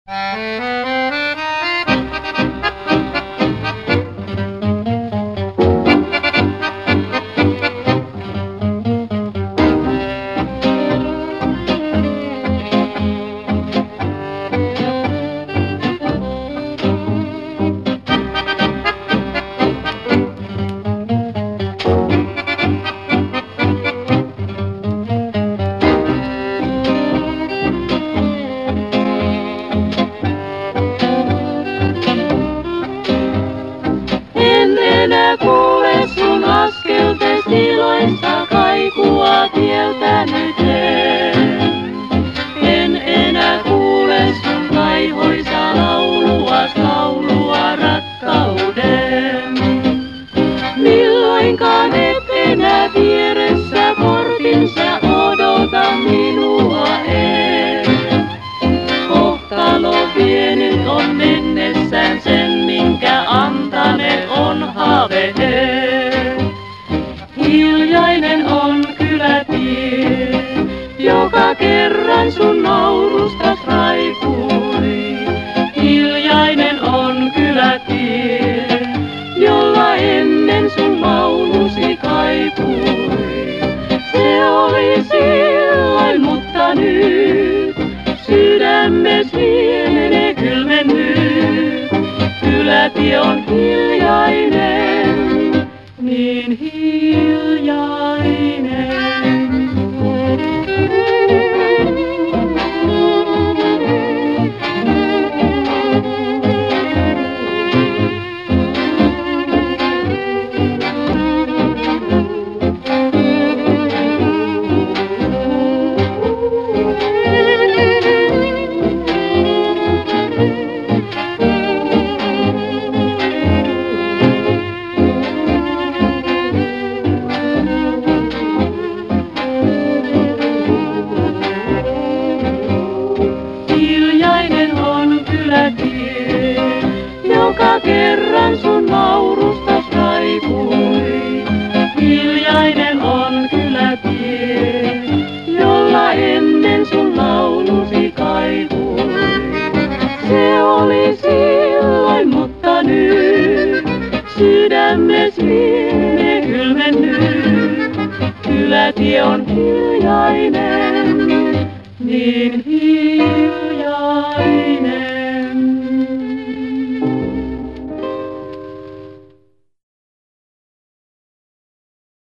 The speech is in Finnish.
Enää kuule sun askeltes iloista kaikua tieltä nyt en enää kuule sun kaihoisa laulua rakkauden. Milloinkaan et enää vieressä portinsa odota minua Kohtalo vienyt on mennessään sen, minkä antaneet on haave. Hiljainen on kylätie, joka kerran sun naurustas raikui. Hiljainen on kylätie, jolla ennen sun laulusi kaipui. Se oli silloin, mutta nyt sydämes lienee kylmennyt. Kylätie on hiljainen, niin hiljainen. Joka kerran sun naurustas raikui. Hiljainen on kylätie, jolla ennen sun laulusi kaipui. Se oli silloin, mutta nyt sydämes lienee kylmennyt. Kylätie on hiljainen, niin hiljainen.